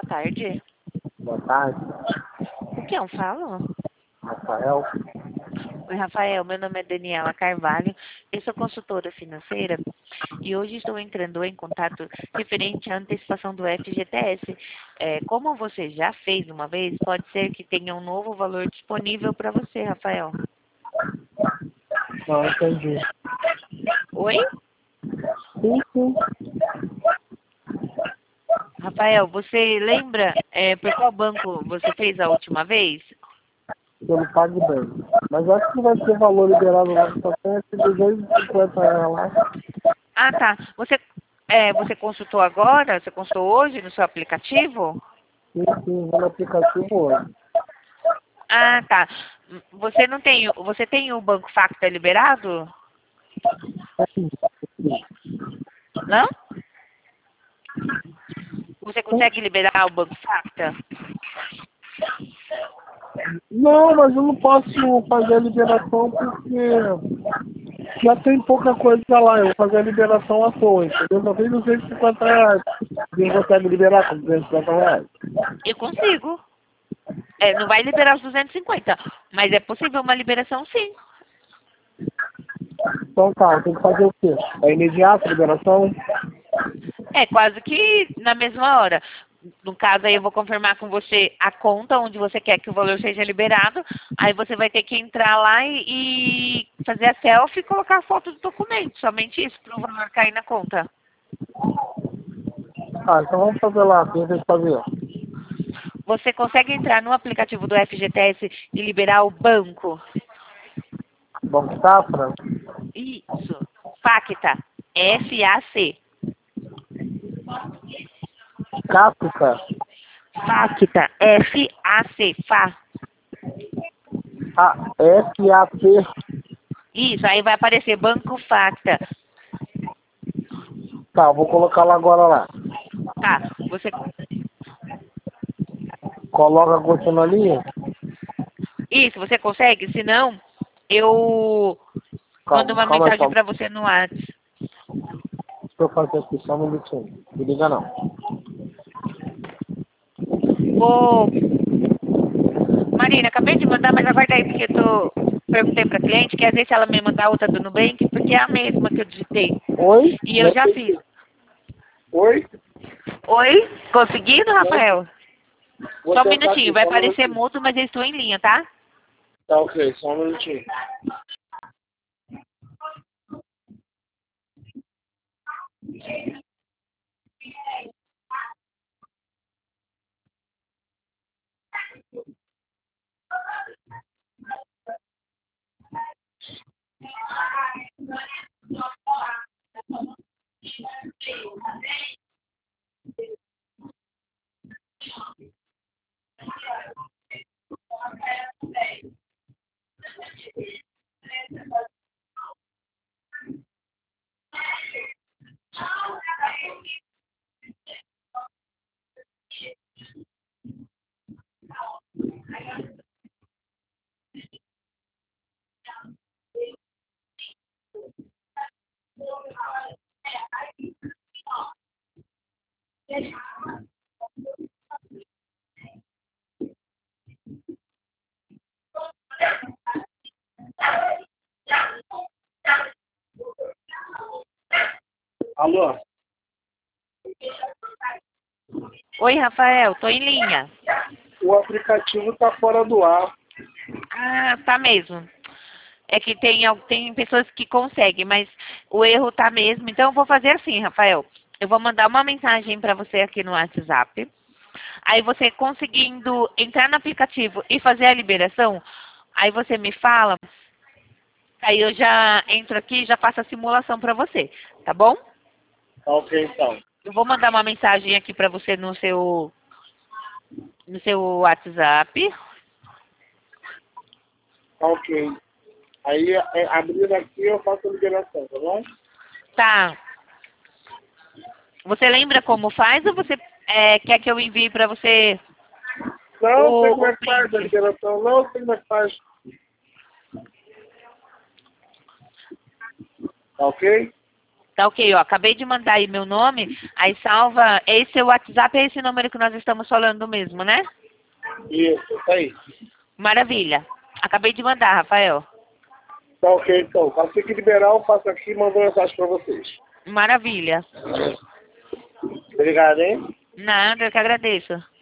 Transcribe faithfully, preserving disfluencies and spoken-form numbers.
tarde. Boa tarde, O que eu falo? Rafael. Oi, Rafael. Meu nome é Daniela Carvalho. Eu sou consultora financeira e hoje estou entrando em contato referente à antecipação do F G T S. É, como você já fez uma vez, pode ser que tenha um novo valor disponível para você, Rafael. Não entendi. Oi? Sim, sim. Rafael, você lembra é, por qual banco você fez a última vez? Pelo PagBank. Mas acho que vai ter valor liberado lá, só tem esse duzentos e cinquenta reais lá. Ah, tá. Você, é, você consultou agora? Você consultou hoje no seu aplicativo? Sim, sim, no aplicativo hoje. Ah, tá. Você não tem, você tem o Banco Facta liberado? Não? Você consegue liberar o Banco Facta? Não, mas eu não posso fazer a liberação porque já tem pouca coisa lá. Eu vou fazer a liberação à toa, entendeu? Só tem duzentos e cinquenta reais. Quem consegue liberar com duzentos e cinquenta reais? Eu consigo. É, não vai liberar os duzentos e cinquenta, mas é possível uma liberação sim. Então tá, tem que fazer o quê? É imediato a liberação? É quase que na mesma hora. No caso aí eu vou confirmar com você a conta onde você quer que o valor seja liberado. Aí você vai ter que entrar lá e, e fazer a selfie e colocar a foto do documento. Somente isso para o valor cair na conta. Ah, então vamos fazer lá, quem tem que fazer? Você consegue entrar no aplicativo do F G T S e liberar o banco? Banco Safra? Isso. Facta. F A C. Capta? Facta. F A C. Fá. Ah, F A P. Isso, aí vai aparecer Banco Facta. Tá, vou colocar lá agora lá. Tá, você... Coloca continuando a linha. Isso, você consegue? Se não, eu mando Calma, uma calma aí, mensagem calma. pra você no WhatsApp. Deixa eu fazer aqui só um minutinho. Me liga não. Ô, Marina, acabei de mandar, mas aguarda aí, porque eu tô... perguntei pra cliente que às vezes ela me mandar outra do Nubank, porque é a mesma que eu digitei. Oi? E Não eu já fiz. entendi. Oi? Oi? Conseguindo, Rafael? Vou Só um tentar minutinho, aqui, vai só um aparecer minutinho. mudo, mas eu estou em linha, tá? Tá ok, só um minutinho. Alô? Oi, Rafael, tô em linha. O aplicativo tá fora do ar. Ah, tá mesmo. É que tem, al- tem pessoas que conseguem, mas o erro tá mesmo. Então eu vou fazer assim, Rafael. Eu vou mandar uma mensagem para você aqui no WhatsApp. Aí você conseguindo entrar no aplicativo e fazer a liberação, aí você me fala. Aí eu já entro aqui e já faço a simulação para você, tá bom? Tá ok, então. Eu vou mandar uma mensagem aqui para você no seu no seu WhatsApp. Tá ok. Aí, é, abrindo aqui, eu faço a liberação, tá bom? Tá. Você lembra como faz ou você é, quer que eu envie para você Não, sei como o, é o que faz a print? liberação. Não, sei como é que faz. Tá ok? Tá ok, ó. Acabei de mandar aí meu nome. Aí salva. Esse é o WhatsApp, é esse número que nós estamos falando mesmo, né? Isso, tá aí. Maravilha. Acabei de mandar, Rafael. Tá ok, então. Assim que liberar, eu passo aqui e mando mensagem pra vocês. Maravilha. Obrigado, hein? Nada, eu que agradeço.